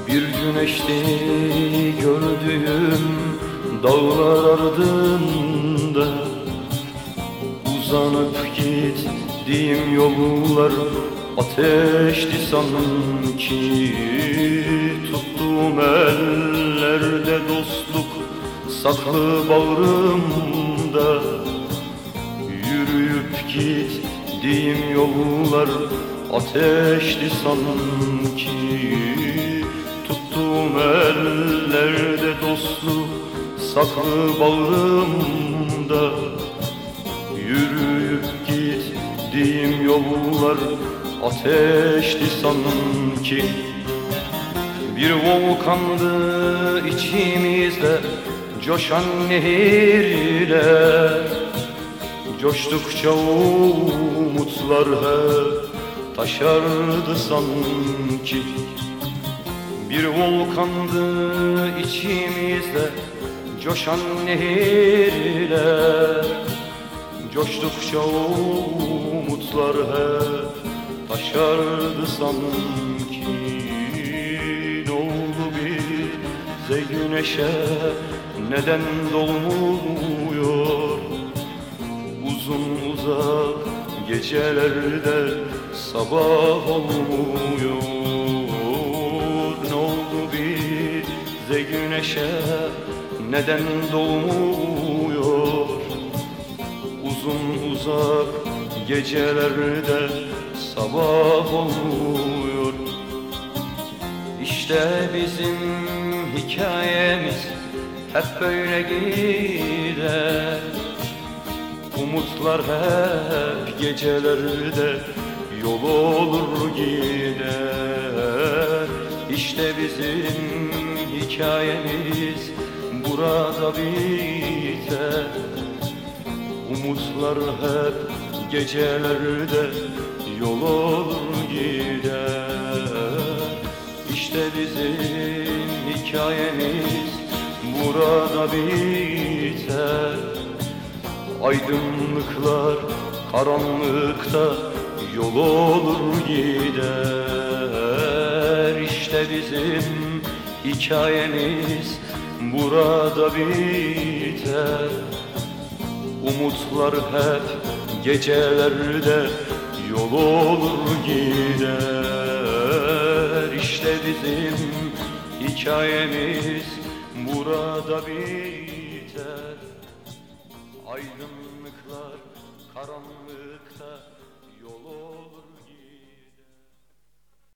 Bir güneşti gördüğüm dağlar ardında, uzanıp gittiğim yollar ateşti sanki. Tuttuğum ellerde dostluk saklı bağrımda, yürüyüp gittiğim yollar ateşti sanki. Tuttuğum ellerde dostluk saklı bağrımda, yürüyüp gittiğim yollar ateşti sanki. Bir volkandı içimizde coşan nehirler, coştukça umutlar hep taşardı sanki. Bir volkandı içimizde coşan nehirler, coştukça umutlar hep taşardı sanki. Ne oldu bize güneşe, neden dolmuyor? Uzun uzak gecelerde sabah olmuyor. Ne oldu bize güneşe, neden doğmuyor? Uzun uzak gecelerde sabah olmuyor. İşte bizim hikayemiz hep böyle gider. Umutlar hep gecelerde yol olur gider. İşte bizim hikayemiz burada biter. Umutlar hep gecelerde yol olur gider. İşte bizim hikayemiz burada biter. Aydınlıklar karanlıkta yol olur gider. İşte bizim hikayemiz burada biter. Umutlar hep gecelerde yol olur gider. İşte bizim hikayemiz burada biter. Aydınlıklar karanlıkta